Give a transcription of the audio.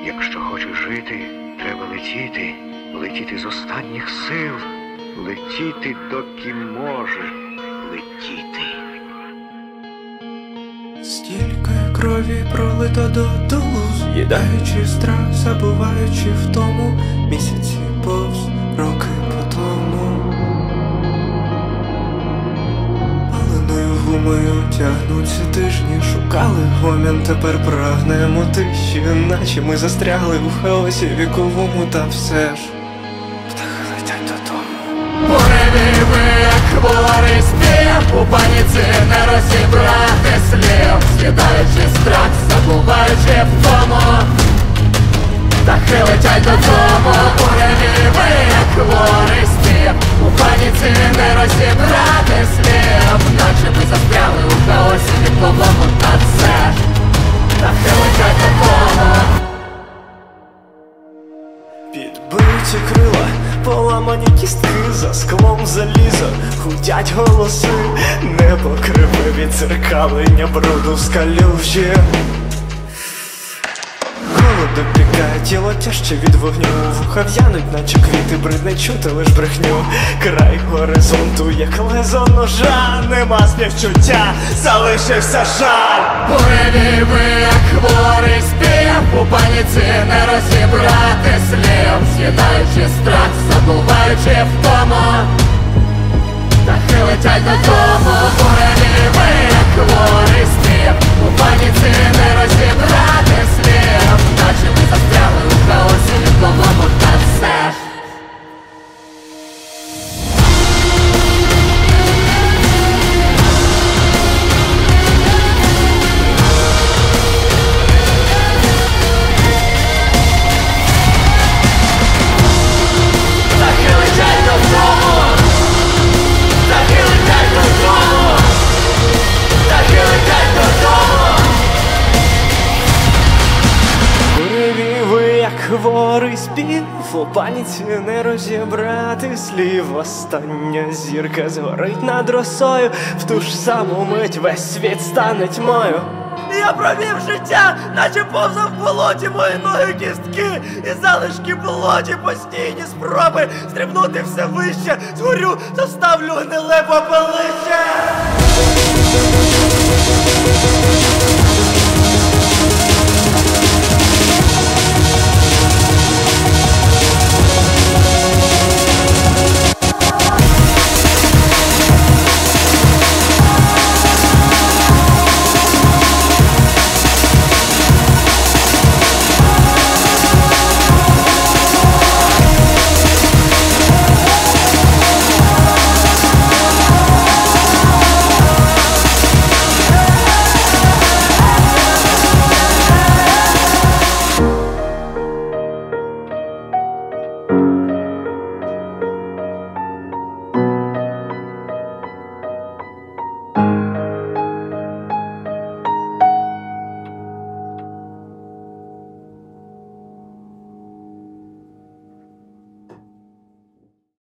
Якщо хочеш жити, треба летіти, летіти з останніх сил, летіти, доки можеш летіти. Стільки крові пролито додолу, з'їдаючи страх, забуваючи втому, місяці повз, роки по тому. Паленою гумою тягнуться тижні, шукали гомін, тепер прагнемо тиші, наче ми застрягли у хаосі віковому, та все ж птахи летять додому. Буреві, як хворий спів, у паніці не розібрати слів, з'їдаючи страх, забуваючи втому, птахи летять додому. Буреві, як хворий спів, у паніці не розібрати слів, наче ми застряли у хаосі віковому, та все ж птахи летять додому. Підбиті крила, поламані кістки, за склом залізо гудять голоси, небо криве від дзеркалення бруду в скалюжі. Голод допікає, тіло тяжче від вогню, вуха в'януть, наче квіти, бридне чути лиш брехню. Край горизонту, як лезо ножа, нема співчуття, залишився жаль. Буреві, як хворий спів, у паніці не розібрати слів, з'їдаючи страх, забуваючи втому, птахи летять додому. Буреві, як хворий спів, у паніці не розібрати слів, наче ми застряли у хаосі віковому, та все ж хворий спів, у паніці не розібрати слів. Остання зірка згорить над росою, в ту ж саму мить весь світ стане тьмою. Я провів життя, наче повзав в болоті, мої ноги кістки і залишки болоті, постійні спроби стрибнути все вище, згорю, заставлю гниле попелище.